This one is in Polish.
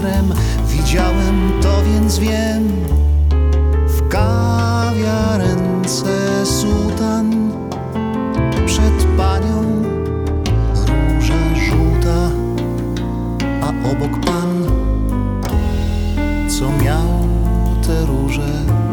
krem. Widziałem to, więc wiem. W kawiarence sutan, przed panią róża żółta, a obok pan, co miał te róże